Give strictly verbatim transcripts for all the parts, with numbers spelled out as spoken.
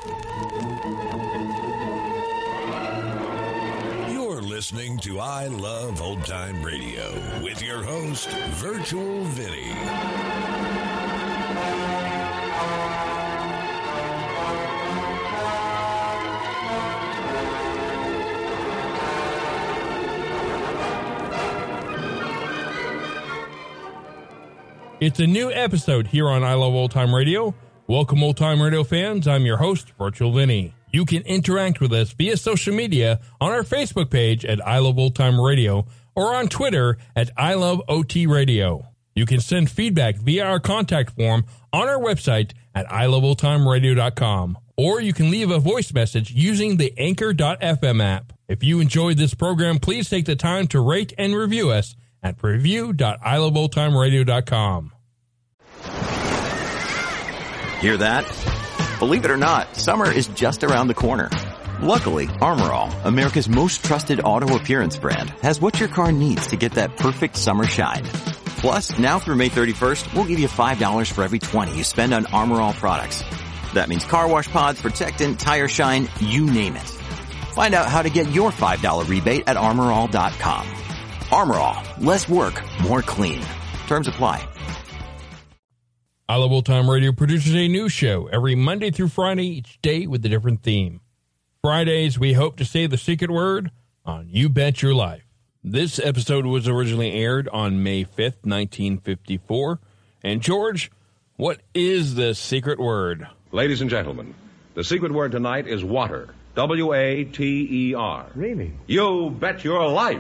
You're listening to I Love Old Time Radio with your host, Virtual Vinny. It's a new episode here on I Love Old Time Radio. Welcome, Old Time Radio fans. I'm your host, Virtual Vinny. You can interact with us via social media on our Facebook page at I Love Old Time Radio or on Twitter at I Love O T Radio. You can send feedback via our contact form on our website at I Love Old Time Radio dot com, or you can leave a voice message using the Anchor dot f m app. If you enjoyed this program, please take the time to rate and review us at review dot I Love Old Time Radio dot com. Hear that? Believe it or not, summer is just around the corner. Luckily, Armor All, America's most trusted auto appearance brand, has what your car needs to get that perfect summer shine. Plus, now through May thirty-first, we'll give you five dollars for every twenty you spend on Armor All products. That means car wash pods, protectant, tire shine, you name it. Find out how to get your five dollars rebate at armor all dot com. Armor All, less work, more clean. Terms apply. I Love Old Time Radio produces a new show every Monday through Friday, each day with a different theme. Fridays, we hope to say the secret word on You Bet Your Life. This episode was originally aired on May fifth, nineteen fifty-four. And George, what is the secret word? Ladies and gentlemen, the secret word tonight is water. W A T E R. Really? You bet your life.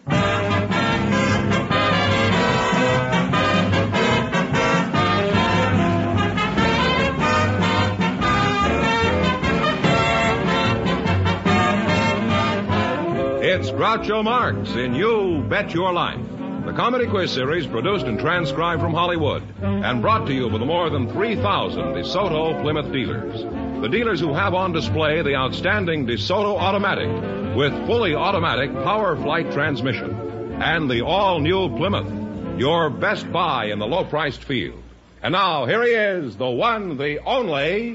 It's Groucho Marx in You Bet Your Life, the comedy quiz series produced and transcribed from Hollywood and brought to you by the more than three thousand DeSoto Plymouth dealers. The dealers who have on display the outstanding DeSoto Automatic with fully automatic power flight transmission and the all-new Plymouth, your best buy in the low-priced field. And now, here he is, the one, the only...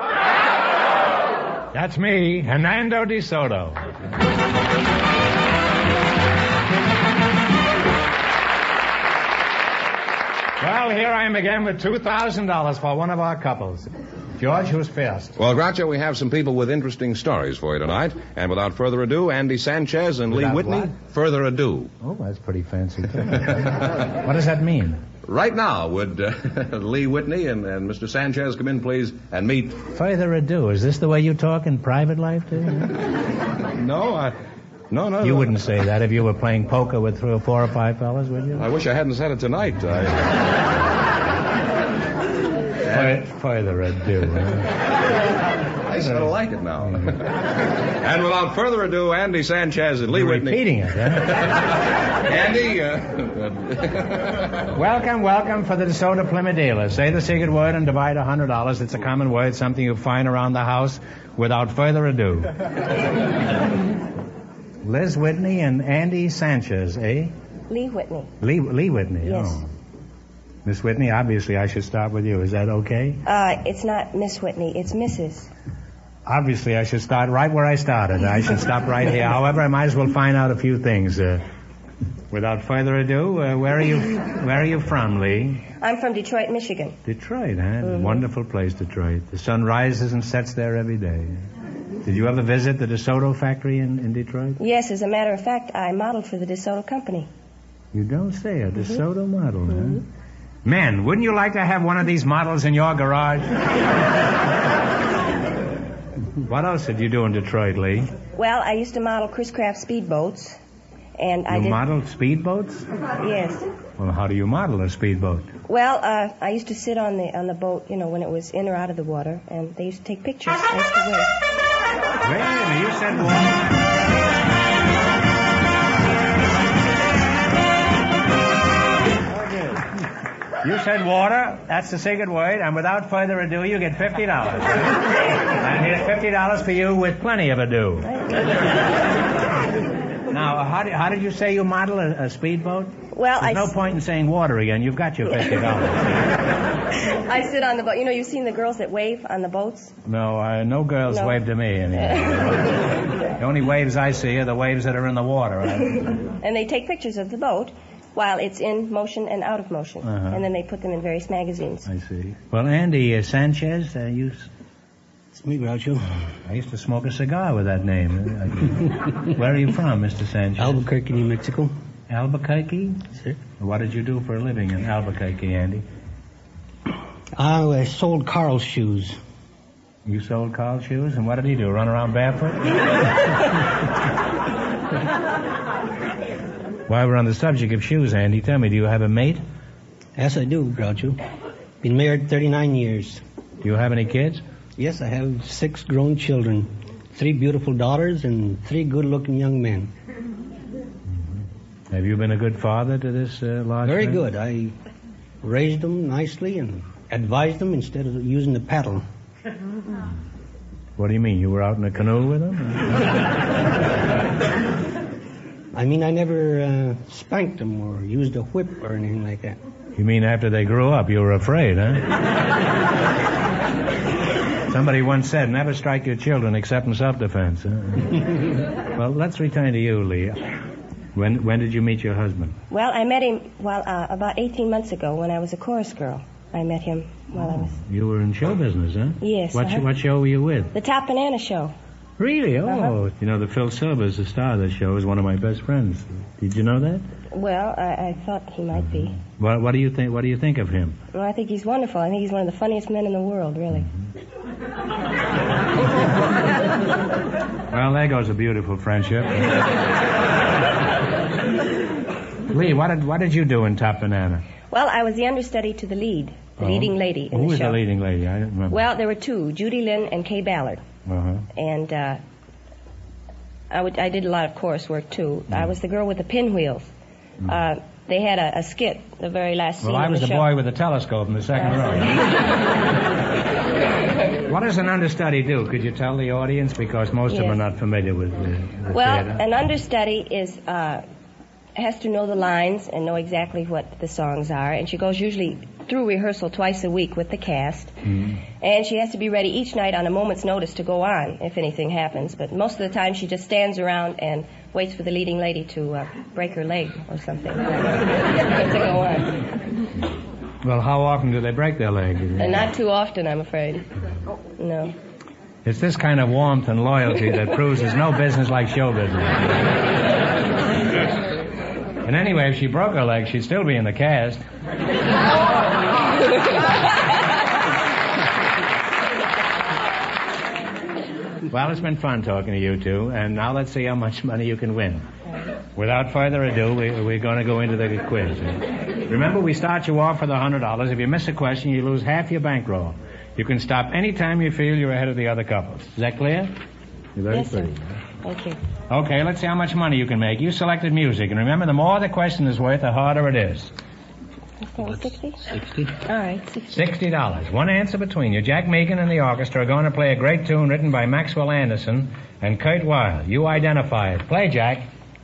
That's me, Hernando DeSoto. Well, here I am again with two thousand dollars for one of our couples. George, who's first? Well, Groucho, we have some people with interesting stories for you tonight. And without further ado, Andy Sanchez and Without Lee Whitney. what? Further ado. Oh, that's pretty fancy, too. What does that mean? Right now, would uh, Lee Whitney and, and Mister Sanchez come in, please, and meet... Further ado. Is this the way you talk in private life, too? No, I... No, no. You no. wouldn't say that if you were playing poker with three or four or five fellas, would you? I wish I hadn't said it tonight. I... Fur- further ado. Huh? I sort of like it now. And without further ado, Andy Sanchez and Lee You're Whitney. repeating it, huh? Andy, uh... Welcome, welcome for the DeSoto Plymouth dealers. Say the secret word and divide one hundred dollars. It's a common word, something you find around the house. Without further ado. Liz Whitney and Andy Sanchez, eh? Lee Whitney. Lee, Lee Whitney, Yes. oh. Miss Whitney, obviously I should start with you. Is that okay? Uh, it's not Miss Whitney, it's Missus Obviously I should start right where I started. I should stop right here. However, I might as well find out a few things. Uh, without further ado, uh, where are you where are you from, Lee? I'm from Detroit, Michigan. Detroit, huh? Mm-hmm. Wonderful place, Detroit. The sun rises and sets there every day. Did you ever visit the DeSoto factory in, in Detroit? Yes, as a matter of fact, I modeled for the DeSoto company. You don't say, a DeSoto Mm-hmm. model, huh? Mm-hmm. Men, wouldn't you like to have one of these models in your garage? What else did you do in Detroit, Lee? Well, I used to model Chris Craft speedboats, and I You did... modeled speedboats? Yes. Well, how do you model a speedboat? Well, uh, I used to sit on the on the boat, you know, when it was in or out of the water, and they used to take pictures. I used to wait. Wait a minute, you said water. You said water, that's the secret word, and without further ado, you get fifty dollars. And here's fifty dollars for you with plenty of ado. Now, how did, how did you say you model a, a speedboat? Well, There's I... no point in saying water again. You've got your fifty dollars. I sit on the boat. You know, you've seen the girls that wave on the boats? No, uh, no girls No. wave to me anymore. The only waves I see are the waves that are in the water. And they take pictures of the boat while it's in motion and out of motion. Uh-huh. And then they put them in various magazines. I see. Well, Andy uh, Sanchez, uh, you... It's me, Groucho. I used to smoke a cigar with that name. Where are you from, Mister Sanchez? Albuquerque, New Mexico. Albuquerque? Sir. What did you do for a living in Albuquerque, Andy? I uh, sold Carl's shoes. You sold Carl shoes? And what did he do, run around barefoot? While we're on the subject of shoes, Andy, tell me, do you have a mate? Yes, I do, Groucho. Been married thirty-nine years. Do you have any kids? Yes, I have six grown children. Three beautiful daughters and three good-looking young men. Have you been a good father to this uh, large Very family? good. I raised them nicely and advised them instead of using the paddle. What do you mean? You were out in a canoe with them? I mean, I never uh, spanked them or used a whip or anything like that. You mean after they grew up, you were afraid, huh? Somebody once said, never strike your children except in self-defense. Huh? Well, let's return to you, Lee. When when did you meet your husband? Well, I met him well uh, about eighteen months ago when I was a chorus girl. I met him while I was... You were in show business, huh? Yes, What, uh-huh. what show were you with? The Top Banana Show. Really? Oh, Uh-huh. you know, the Phil Silvers, the star of the show, is one of my best friends. Did you know that? Well, I, I thought he might be. What, what do you think? What do you think of him? Well, I think he's wonderful. I think he's one of the funniest men in the world, really. Well, there goes a beautiful friendship. Lee, what did what did you do in Top Banana? Well, I was the understudy to the lead, the Oh. leading lady in Who the was show. the leading lady? I don't remember. Well, there were two, Judy Lynn and Kay Ballard. Uh-huh. And uh, I, would, I did a lot of chorus work, too. I was the girl with the pinwheels. Uh, they had a, a skit, the very last scene Well, I of was the the show. boy with the telescope in the second row. What does an understudy do? Could you tell the audience? Because most of them Yes. are not familiar with the, the Well, theater. an understudy is uh, has to know the lines and know exactly what the songs are, and she goes usually through rehearsal twice a week with the cast, Mhm. and she has to be ready each night on a moment's notice to go on if anything happens. But most of the time, she just stands around and waits for the leading lady to uh, break her leg or something to go on. Well, how often do they break their leg? And not too often, I'm afraid. No. It's this kind of warmth and loyalty that proves there's no business like show business. And anyway, if she broke her leg, she'd still be in the cast. Well, it's been fun talking to you two, and now let's see how much money you can win. Without further ado, we, we're going to go into the quiz. Remember, we start you off with one hundred dollars. If you miss a question, you lose half your bankroll. You can stop any time you feel you're ahead of the other couples. Is that clear? You're very Yes, sir. pretty. Thank you. Okay, let's see how much money you can make. You selected music, and remember, the more the question is worth, the harder it is. sixty? Sixty. All right, sixty. Sixty dollars. One answer between you. Jack Megan and the orchestra are going to play a great tune written by Maxwell Anderson and Kurt Weill. You identify it. Play, Jack.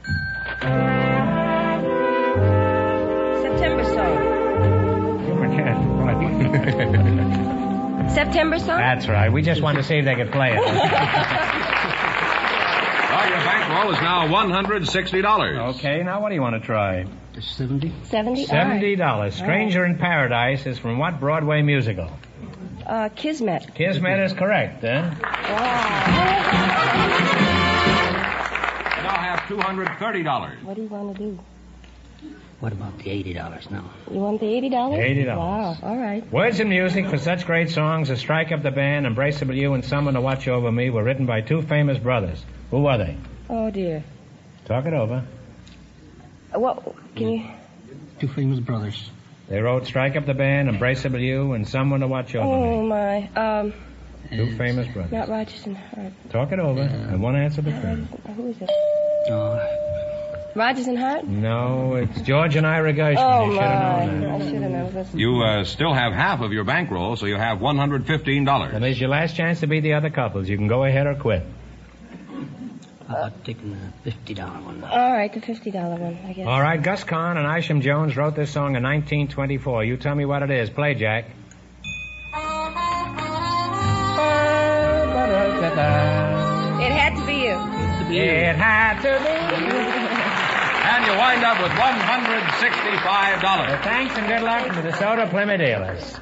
September song. September song? That's right. We just wanted to see if they could play it. Well, your bankroll is now one hundred sixty dollars. Okay, now what do you want to try? Seventy. Seventy? Seventy All dollars. Stranger in Paradise is from what Broadway musical? right. Uh, Kismet. Kismet is correct, then. Wow. You now have two hundred thirty dollars. What do you want to do? What about the eighty dollars now? You want the eighty dollars? eighty dollars. Wow, all right. Words and music for such great songs as Strike Up the Band, Embraceable You, and Someone to Watch Over Me were written by two famous brothers. Who were they? Oh, dear. Talk it over. Uh, What, can you... Two famous brothers. They wrote Strike Up the Band, Embraceable You, and Someone to Watch Over Oh, Me. my. Um, Two famous brothers. not Rodgers and Hart. Talk it over, and one answer between. Who is it? Uh, Rodgers and Hart? No, it's George and Ira Gershwin. Oh, You should my. have known that. I should have known. Listen. You uh, still have half of your bankroll, so you have one hundred fifteen dollars. And there's your last chance to beat the other couples. You can go ahead or quit. how about taking the fifty dollar one? All right, the fifty dollar one, I guess. All right, Gus Kahn and Isham Jones wrote this song in nineteen twenty-four. You tell me what it is. Play, Jack. to be. It had to be. And you wind up with one hundred sixty-five dollars. Well, thanks and good luck to the DeSoto Plymouth dealers.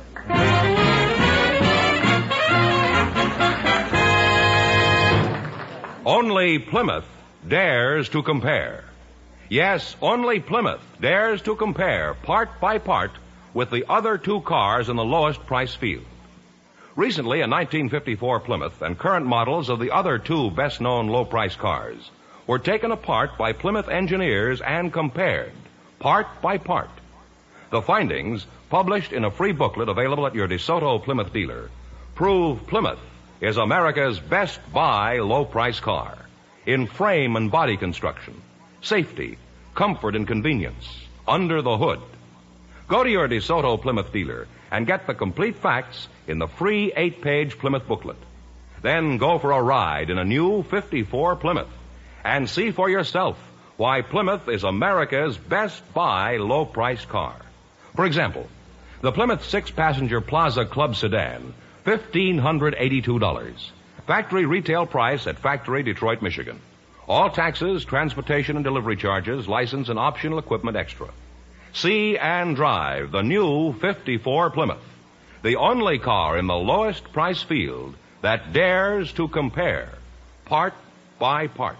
Only Plymouth dares to compare. Yes, only Plymouth dares to compare part by part with the other two cars in the lowest price field. Recently, a nineteen fifty-four Plymouth and current models of the other two best-known low-price cars were taken apart by Plymouth engineers and compared, part by part. The findings, published in a free booklet available at your DeSoto Plymouth dealer, prove Plymouth is America's best buy low-price car in frame and body construction, safety, comfort, and convenience, under the hood. Go to your DeSoto Plymouth dealer and get the complete facts in the free eight-page Plymouth booklet. Then go for a ride in a new fifty-four Plymouth and see for yourself why Plymouth is America's best buy low-price car. For example, the Plymouth six-passenger Plaza Club sedan, fifteen hundred eighty-two dollars. Factory retail price at Factory, Detroit, Michigan. All taxes, transportation and delivery charges, license and optional equipment extra. See and drive the new fifty-four Plymouth, the only car in the lowest price field that dares to compare, part by part.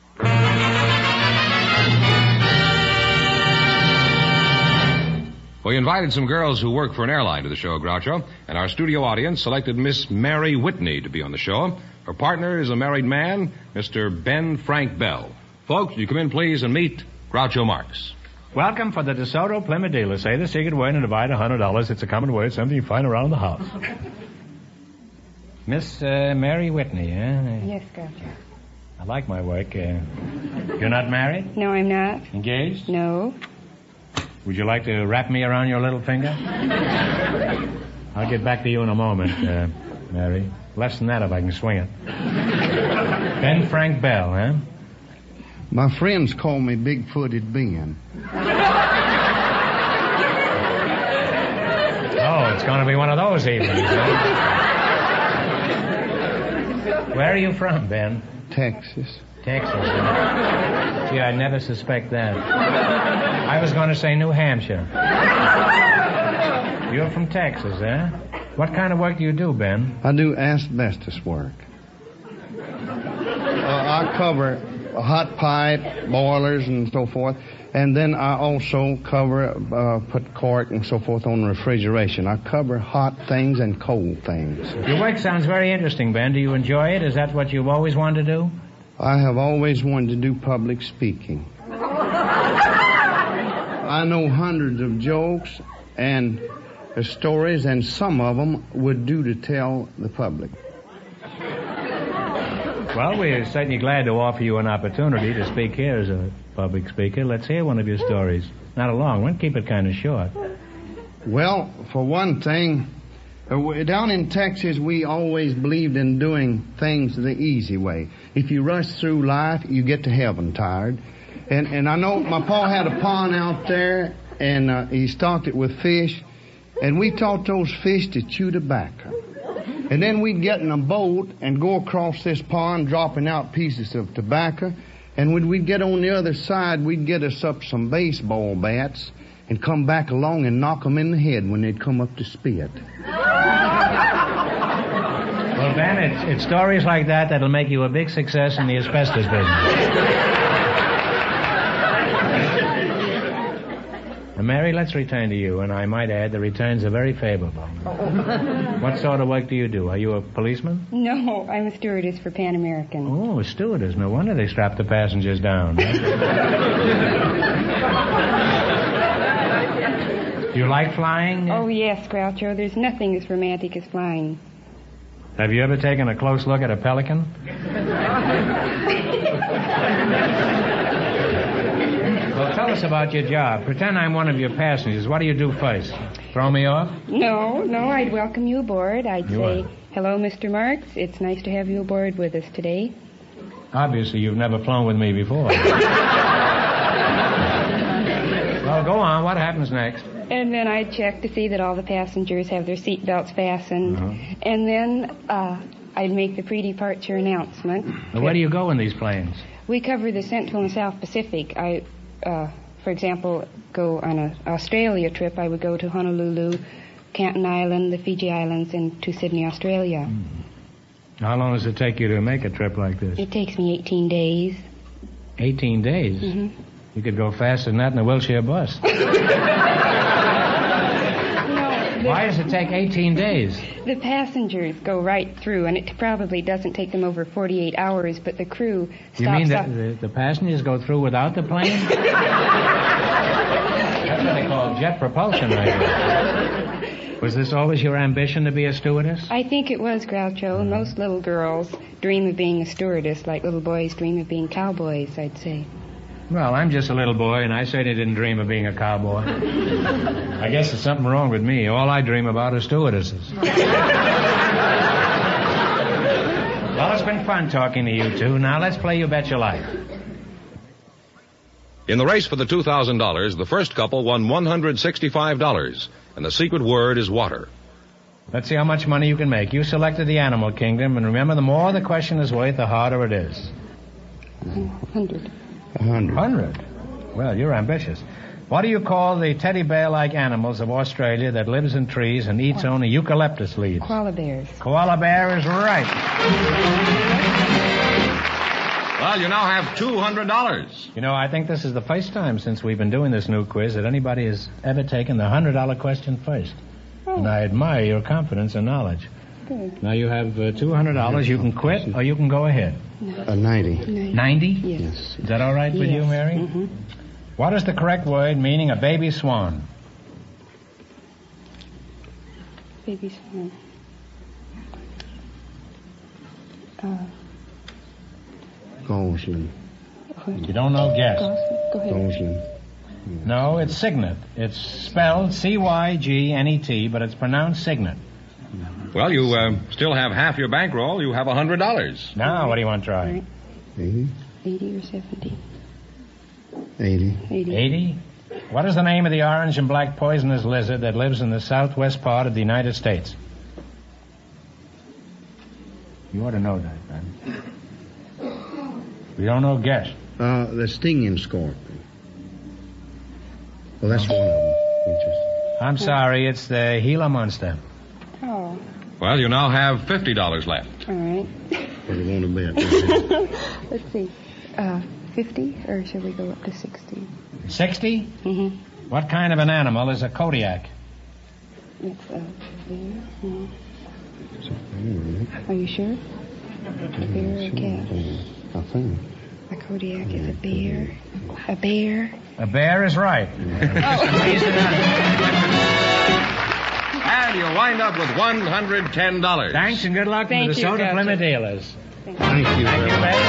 We invited some girls who work for an airline to the show, Groucho, and our studio audience selected Miss Mary Whitney to be on the show. Her partner is a married man, Mister Ben Frank Bell. Folks, you come in, please, and meet Groucho Marx. Welcome for the DeSoto Plymouth dealer. Say the secret word and divide one hundred dollars. It's a common word, something you find around the house. Miss uh, Mary Whitney, eh? Yes, Groucho. I like my work. Uh, you're not married? No, I'm not. Engaged? No. Would you like to wrap me around your little finger? I'll get back to you in a moment, uh, Mary. Less than that if I can swing it. Ben Frank Bell, huh? My friends call me Big-Footed Ben. Oh, it's going to be one of those evenings, huh? Where are you from, Ben? Texas. Texas, huh? Gee, I'd never suspect that. I was going to say New Hampshire. You're from Texas, eh? What kind of work do you do, Ben? I do asbestos work. Uh, I cover hot pipe, boilers, and so forth. And then I also cover, uh, put cork and so forth on refrigeration. I cover hot things and cold things. Your work sounds very interesting, Ben. Do you enjoy it? Is that what you've always wanted to do? I have always wanted to do public speaking. I know hundreds of jokes and uh, stories, and some of them would do to tell the public. Well, we're certainly glad to offer you an opportunity to speak here as a public speaker. Let's hear one of your stories. Not a long one. Keep it kind of short. Well, for one thing, uh, down in Texas, we always believed in doing things the easy way. If you rush through life, you get to heaven tired. And and I know my pa had a pond out there, and uh, he stocked it with fish, and we taught those fish to chew tobacco. And then we'd get in a boat and go across this pond, dropping out pieces of tobacco. And when we'd get on the other side, we'd get us up some baseball bats and come back along and knock them in the head when they'd come up to spit. Well, Ben, it's, it's stories like that that'll make you a big success in the asbestos business. Now, Mary, let's return to you, and I might add the returns are very favorable. What sort of work do you do? Are you a policeman? No, I'm a stewardess for Pan American. Oh, a stewardess. No wonder they strap the passengers down. Huh? Do you like flying? Oh, yes, Groucho. There's nothing as romantic as flying. Have you ever taken a close look at a pelican? Well, tell us about your job. Pretend I'm one of your passengers. What do you do first? Throw me off? No, no, I'd welcome you aboard. I'd You say, are. hello, Mister Marx. It's nice to have you aboard with us today. Obviously, you've never flown with me before. Well, go on. What happens next? And then I'd check to see that all the passengers have their seat belts fastened. Uh-huh. And then uh, I'd make the pre-departure announcement. Now, where do you go in these planes? We cover the Central and South Pacific. I, uh, for example, go on an Australia trip. I would go to Honolulu, Canton Island, the Fiji Islands, and to Sydney, Australia. Mm. How long does it take you to make a trip like this? It takes me eighteen days. eighteen days? Mm-hmm. You could go faster than that in a wheelchair bus. Why does it take eighteen days? The passengers go right through, and it probably doesn't take them over forty-eight hours, but the crew stops. You mean up. that the, the passengers go through without the plane? That's what they call jet propulsion right there. Was this always your ambition to be a stewardess? I think it was, Groucho. Most little girls dream of being a stewardess like little boys dream of being cowboys, I'd say. Well, I'm just a little boy, and I certainly didn't dream of being a cowboy. I guess there's something wrong with me. All I dream about are stewardesses. Well, it's been fun talking to you two. Now let's play You Bet Your Life. In the race for the two thousand dollars, the first couple won one hundred sixty-five dollars, and the secret word is water. Let's see how much money you can make. You selected the animal kingdom, and remember, the more the question is worth, the harder it is. Hundred. A hundred. Hundred? Well, you're ambitious. What do you call the teddy bear-like animals of Australia that lives in trees and eats only eucalyptus leaves? Koala bears. Koala bear is right. Well, you now have two hundred dollars. You know, I think this is the first time since we've been doing this new quiz that anybody has ever taken the one hundred dollar question first. Oh. And I admire your confidence and knowledge. Good. Now you have uh, two hundred dollars. You can quit or you can go ahead. A ninety. ninety? Yes. Is that all right with yes. you, Mary? Mm-hmm. What is the correct word meaning a baby swan? Baby swan. Uh, Gosling. You don't know, guess. Go ahead. Gosling. No, it's Cygnet. It's spelled C Y G N E T, but it's pronounced Cygnet. Well, you uh, still have half your bankroll. You have one hundred dollars. Now, what do you want to try? Right. Eighty. eighty or seventy? Eighty. eighty. eighty? What is the name of the orange and black poisonous lizard that lives in the southwest part of the United States? You ought to know that, man. You don't know, guess. Uh, the stinging scorpion. Well, that's one of them. Just... I'm sorry, it's the Gila monster. Oh, Well, you now have fifty dollars left. all right. What do you want to bet? Let's see. Uh, fifty, or should we go up to sixty? sixty? Mm-hmm. What kind of an animal is a Kodiak? It's a bear. No. Are you sure? A bear or a cat? I think. A Kodiak is a bear. A bear. A bear is right. And you wind up with one hundred ten dollars. Thanks and good luck Thank with the you, Soda Groucho. Plymouth dealers. Thank you Thank very you, much.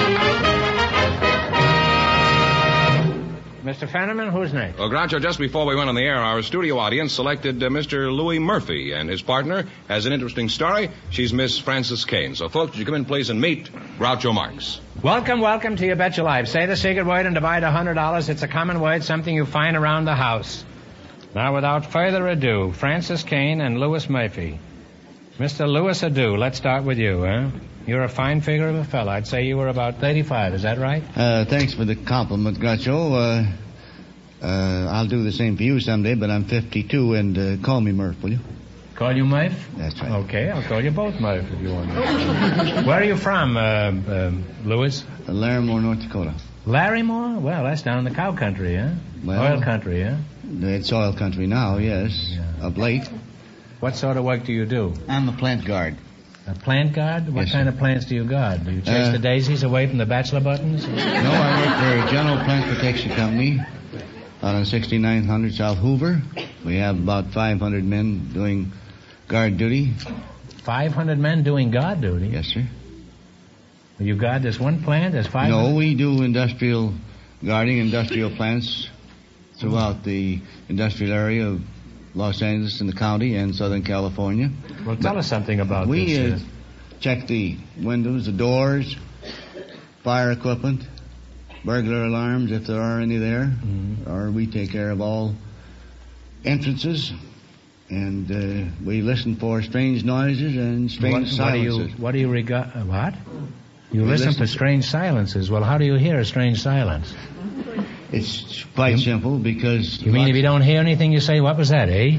Mister Fenneman, who's next? Well, Groucho, just before we went on the air, our studio audience selected uh, Mister Louis Murphy, and his partner has an interesting story. She's Miss Frances Kane. So, folks, would you come in, please, and meet Groucho Marx. Welcome, welcome to You Bet Your Life. Say the secret word and divide one hundred dollars. It's a common word, something you find around the house. Now, without further ado, Frances Kane and Louis Murphy. Mister Louis Adu, let's start with you, huh? You're a fine figure of a fellow. I'd say you were about thirty-five. Is that right? Uh, thanks for the compliment, Groucho. Uh, uh, I'll do the same for you someday, but I'm fifty-two, and uh, call me Murph, will you? Call you Murph? That's right. Okay, I'll call you both Murph if you want. Where are you from, uh, um, Louis? Uh, Larimore, North Dakota. Larrymore? Well, that's down in the cow country, huh? Well, Oil country, huh? It's oil country now, yes. Yeah. Of late. What sort of work do you do? I'm a plant guard. A plant guard? What Yes, kind sir. of plants do you guard? Do you chase Uh, the daisies away from the bachelor buttons? No, I work for General Plant Protection Company out on sixty-nine hundred South Hoover. We have about five hundred men doing guard duty. five hundred men doing guard duty? Yes, sir. You guard this one plant? There's five hundred? No, we do industrial guarding, industrial plants throughout the industrial area of Los Angeles and the county and Southern California. Well, tell us something about we, this. uh, check the windows, the doors, fire equipment, burglar alarms, if there are any there. Mhm. Or we take care of all entrances and uh, we listen for strange noises and strange what, silences. What do you, what do you regard? Uh, what? You We listen, listen for to- strange silences. Well, how do you hear a strange silence? It's quite simple because... You mean if you don't hear anything, you say, "What was that, eh?"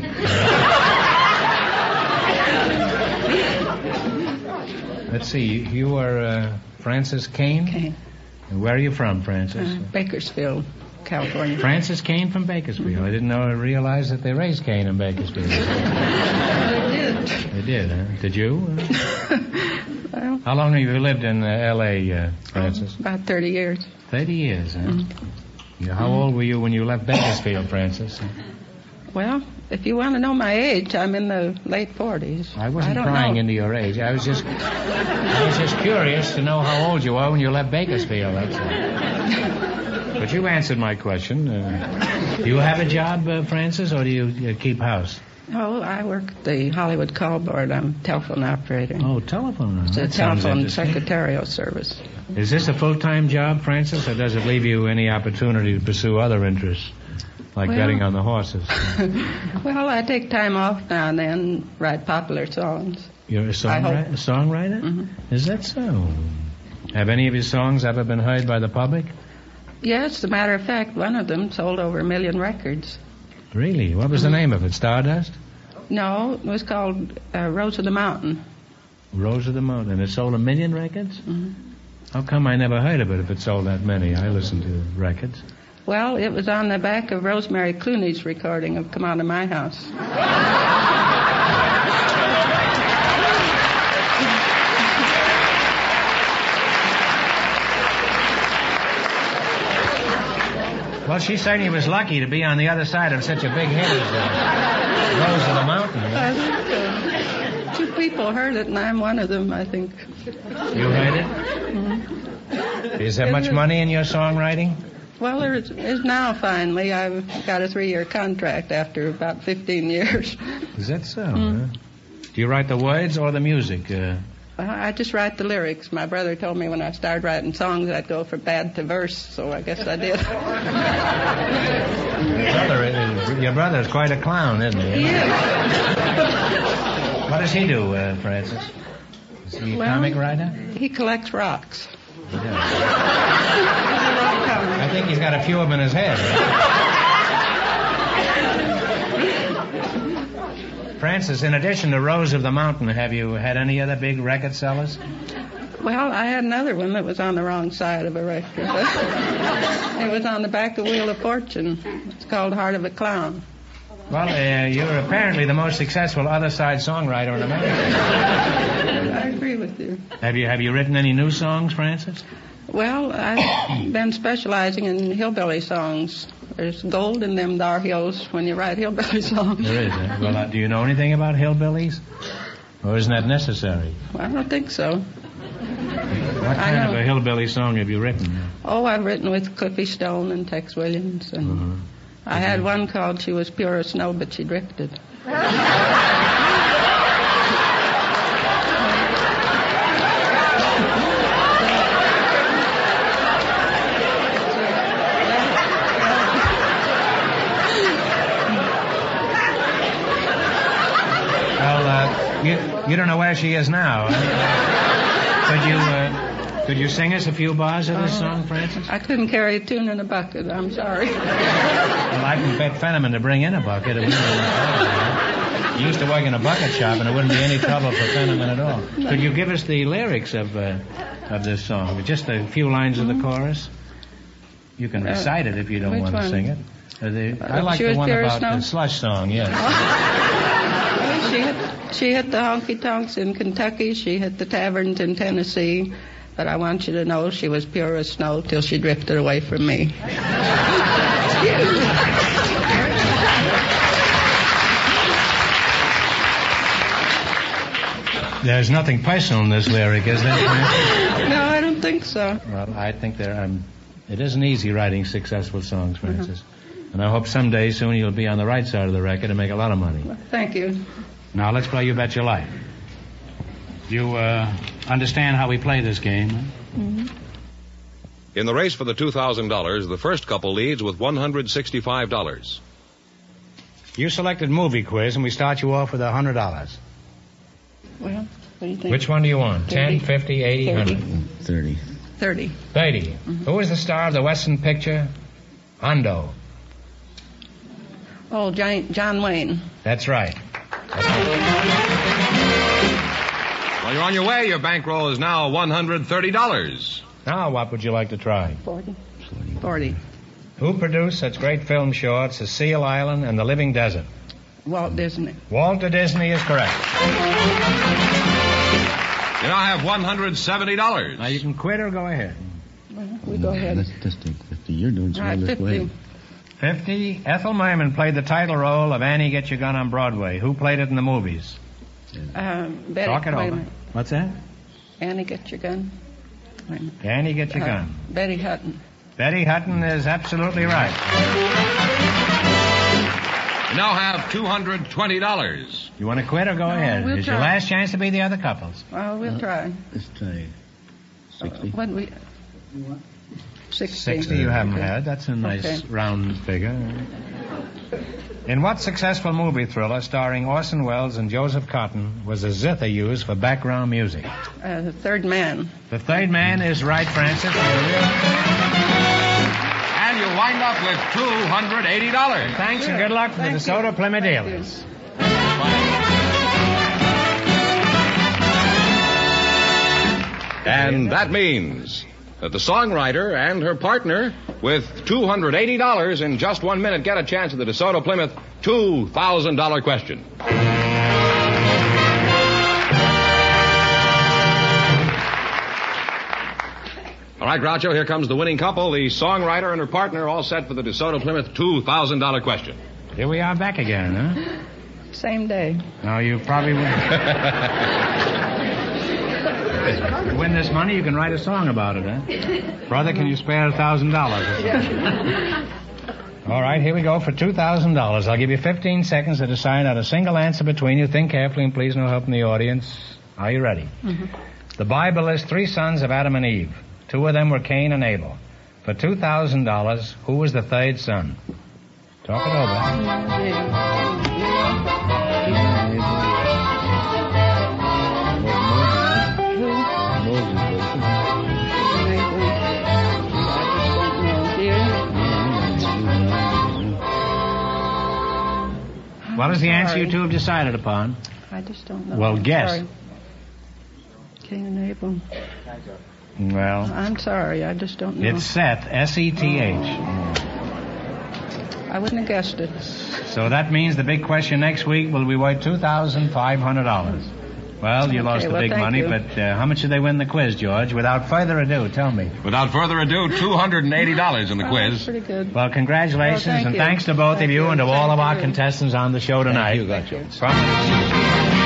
Let's see. You, you are uh, Frances Kane? Kane. And where are you from, Frances? Uh, Bakersfield, California. Frances Kane from Bakersfield. I didn't know or realize that they raised Kane in Bakersfield. They did. They did, huh? Did you? Well, How long have you lived in uh, L A, uh, Frances? about thirty years. Thirty years, huh? Mm-hmm. You know, how old were you when you left Bakersfield, Frances? Well, if you want to know my age, I'm in the late forties. I wasn't don't prying know. into your age. I was just, I was just curious to know how old you were when you left Bakersfield. That's all. But you answered my question. Uh, do you have a job, uh, Frances, or do you uh, keep house? Oh, I work at the Hollywood Call Board. I'm a telephone operator. Oh, telephone. It's a That sounds telephone interesting. secretarial service. Is this a full-time job, Frances, or does it leave you any opportunity to pursue other interests, like Well- betting on the horses? Well, I take time off now and then, write popular songs. You're a, I songwriter? hope. a songwriter? Mhm. Is that so? Have any of your songs ever been heard by the public? Yes, as a matter of fact, one of them sold over a million records. Really? What was the name of it? Stardust? No, it was called uh, Rose of the Mountain. Rose of the Mountain. It sold a million records? Mhm. How come I never heard of it if it sold that many? I listened to records. Well, it was on the back of Rosemary Clooney's recording of Come On to My House. Well, she certainly was lucky to be on the other side of such a big hit as uh, Rose of the Mountain. I think uh, two people heard it, and I'm one of them, I think. You heard it? Mhm. Is there much money in your songwriting? Well, there is, is now, finally. I've got a three-year contract after about fifteen years. Is that so? Mm. Huh? Do you write the words or the music? Uh, Well, I just write the lyrics. My brother told me when I started writing songs I'd go from bad to verse, so I guess I did. your, brother is, your brother's quite a clown, isn't he? He is. What does he do, uh, Frances? Is he a Well, comic writer? He collects rocks. He does. I think he's got a few of them in his head. Frances, in addition to Rose of the Mountain, have you had any other big record sellers? Well, I had another one that was on the wrong side of a record. It was on the back of Wheel of Fortune. It's called Heart of a Clown. Well, uh, you're apparently the most successful other side songwriter in America. I agree with you. Have you have you written any new songs, Frances? Well, I've been specializing in hillbilly songs. There's gold in them dar hills when you write hillbilly songs. There is. Uh, well, uh, do you know anything about hillbillies? Or isn't that necessary? Well, I don't think so. What I kind of know. a hillbilly song have you written? Oh, I've written with Cliffy Stone and Tex Williams, and Uh-huh. I had one called She Was Pure as Snow, But She Drifted. Well, uh, you, you don't know where she is now. Huh? Could you uh, could you sing us a few bars of this song, Frances? I couldn't carry a tune in a bucket. I'm sorry. Well, I can bet Fenneman to bring in a bucket. It wouldn't be He used to work in a bucket shop, and it wouldn't be any trouble for Fenneman at all. Could you give us the lyrics of uh, of this song? Just a few lines of the chorus. You can Uh, recite it if you don't which want to one? sing it. Uh, the, I Uh, like She the Was one Pure as about Snow? the slush song. Yes. Well, she hit, she hit the honky-tonks in Kentucky. She hit the taverns in Tennessee. But I want you to know she was pure as snow till she drifted away from me. There's nothing personal in this lyric, is there? No, I don't think so. Well, I think there. Um, it isn't easy writing successful songs, Frances. And I hope someday soon you'll be on the right side of the record and make a lot of money. Thank you. Now let's play You Bet Your Life. You uh, understand how we play this game? Huh? Mm-hmm. In the race for the two thousand dollars, the first couple leads with one hundred sixty-five dollars. You selected movie quiz, and we start you off with a hundred dollars. Well, what do you think? Which one do you want? thirty. Ten, fifty, eighty, thirty. hundred? Thirty. Thirty. Thirty. Mm-hmm. Who is the star of the Western picture? Hondo. Oh, John, John Wayne. That's right. Well, you're on your way. Your bankroll is now one hundred thirty dollars. Now, what would you like to try? Forty. Forty. Who produced such great film shorts as Seal Island and The Living Desert? Walt Disney. Walter Disney is correct. You now have one hundred seventy dollars. Now, you can quit or go ahead. Well, we go ahead. Let's just take fifty. You're doing so All right, this way. fifty. Fifty. Ethel Merman played the title role of Annie Get Your Gun on Broadway. Who played it in the movies? Um, Betty, Talk it wait a over. minute. What's that? Annie, get your gun. Wait a minute. Annie Get Your Uh, Gun. Betty Hutton. Betty Hutton is absolutely right. You now have two hundred twenty dollars. You want to quit or go ahead? we'll It's your try. last chance to be the other couples. Well, we'll try. Let's try sixty. What we? Sixty. Sixty you haven't Okay. had. That's a nice Okay. round figure. In what successful movie thriller starring Orson Welles and Joseph Cotton was a zither used for background music? Uh, the Third Man. The Third Man is right, Francis. And you wind up with two hundred eighty dollars. Thanks and good luck to the Thank DeSoto you. Plymouth Thank dealers. And that means that the songwriter and her partner, with two hundred eighty dollars in just one minute, get a chance at the DeSoto Plymouth two thousand dollars question. All right, Groucho, here comes the winning couple, the songwriter and her partner, all set for the DeSoto Plymouth two thousand dollars question. Here we are back again, huh? Same day. Now, you probably win. You win this money, you can write a song about it, huh? Brother, can you spare a thousand dollars? All right, here we go for two thousand dollars. I'll give you fifteen seconds to decide not a single answer between you. Think carefully and please no help from the audience. Are you ready? Mm-hmm. The Bible lists three sons of Adam and Eve. Two of them were Cain and Abel. For two thousand dollars, who was the third son? Talk it over. What is the answer you two have decided upon? I just don't know. Well, I'm guess. sorry. Cain and Abel. Well, I'm sorry. I just don't know. it's Seth, S E T H. I wouldn't have guessed it. So that means the big question next week will be worth two thousand five hundred dollars. Well, you Okay, lost the well, big thank money, you. but uh, how much did they win the quiz, George? Without further ado, tell me. Without further ado, two hundred eighty dollars in the Oh, quiz. that's pretty good. Well, congratulations, Oh, thank and you. thanks to both Thank of you, you. and to all Thank of our you. contestants on the show tonight. you, Groucho. From-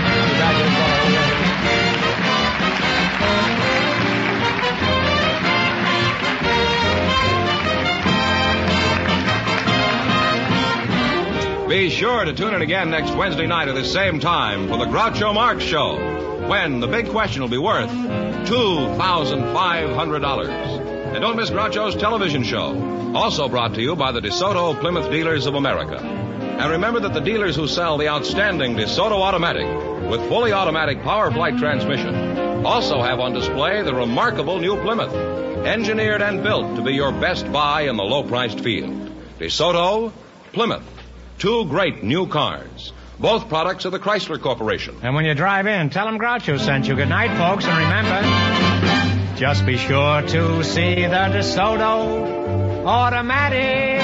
Be sure to tune in again next Wednesday night at the same time for the Groucho Marx Show, when the big question will be worth two thousand five hundred dollars. And don't miss Groucho's television show, also brought to you by the DeSoto Plymouth Dealers of America. And remember that the dealers who sell the outstanding DeSoto Automatic with fully automatic power flight transmission also have on display the remarkable new Plymouth, engineered and built to be your best buy in the low-priced field. DeSoto, Plymouth. Two great new cars. Both products of the Chrysler Corporation. And when you drive in, tell them Groucho sent you. Good night, folks, and remember, just be sure to see the DeSoto Automatic.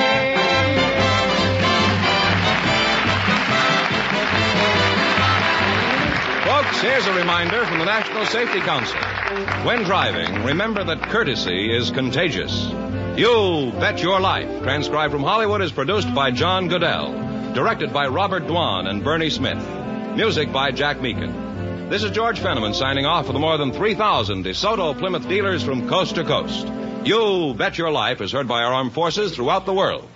Folks, here's a reminder from the National Safety Council. When driving, remember that courtesy is contagious. You Bet Your Life, transcribed from Hollywood, is produced by John Goodell. Directed by Robert Dwan and Bernie Smith. Music by Jack Meakin. This is George Fenneman signing off for the more than three thousand DeSoto Plymouth dealers from coast to coast. You Bet Your Life is heard by our armed forces throughout the world.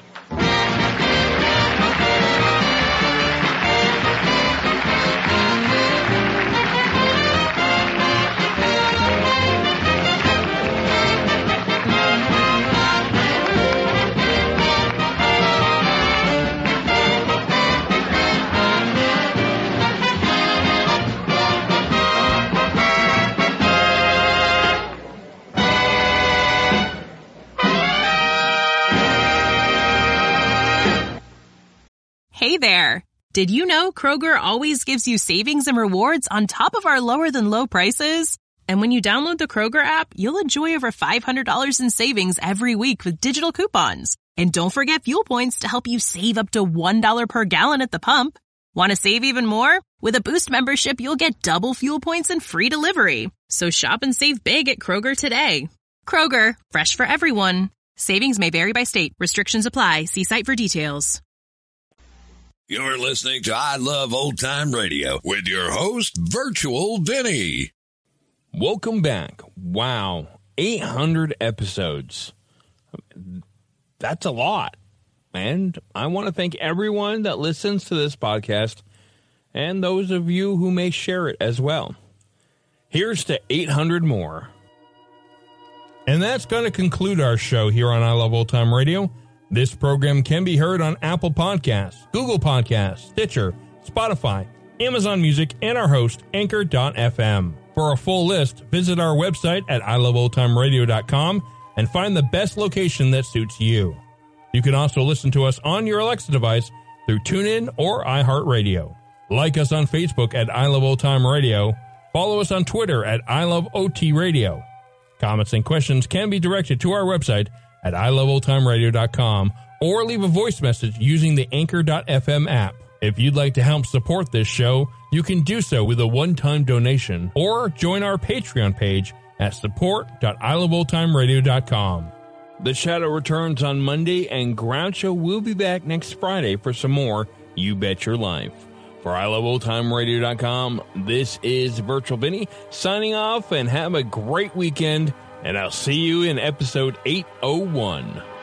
there! Did you know Kroger always gives you savings and rewards on top of our lower-than-low prices? And when you download the Kroger app, you'll enjoy over five hundred dollars in savings every week with digital coupons. And don't forget fuel points to help you save up to one dollar per gallon at the pump. Want to save even more? With a Boost membership, you'll get double fuel points and free delivery. So shop and save big at Kroger today. Kroger, fresh for everyone. Savings may vary by state. Restrictions apply. See site for details. You're listening to I Love Old Time Radio with your host, Virtual Vinny. Welcome back. Wow, eight hundred episodes. That's a lot. And I want to thank everyone that listens to this podcast and those of you who may share it as well. Here's to eight hundred more. And that's going to conclude our show here on I Love Old Time Radio. This program can be heard on Apple Podcasts, Google Podcasts, Stitcher, Spotify, Amazon Music, and our host, Anchor dot f m. For a full list, visit our website at i love old time radio dot com and find the best location that suits you. You can also listen to us on your Alexa device through TuneIn or iHeartRadio. Like us on Facebook at I Love Old Time Radio. Follow us on Twitter at I Love O T Radio. Comments and questions can be directed to our website at i love old time radio dot com or leave a voice message using the Anchor dot f m app. If you'd like to help support this show, you can do so with a one-time donation or join our Patreon page at support dot i love old time radio dot com. The Shadow returns on Monday, and Groucho will be back next Friday for some more You Bet Your Life. For i love old time radio dot com, this is Virtual Vinny signing off, and have a great weekend, and I'll see you in episode eight oh one.